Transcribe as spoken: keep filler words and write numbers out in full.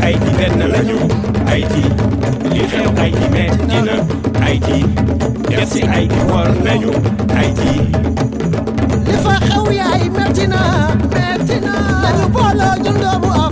Haïti benn lañu Haïti li xew Haïti metti na Haïti def si Haïti war nañu Haïti li fa xew yaay metti na metti na nañu booloo ñun doomu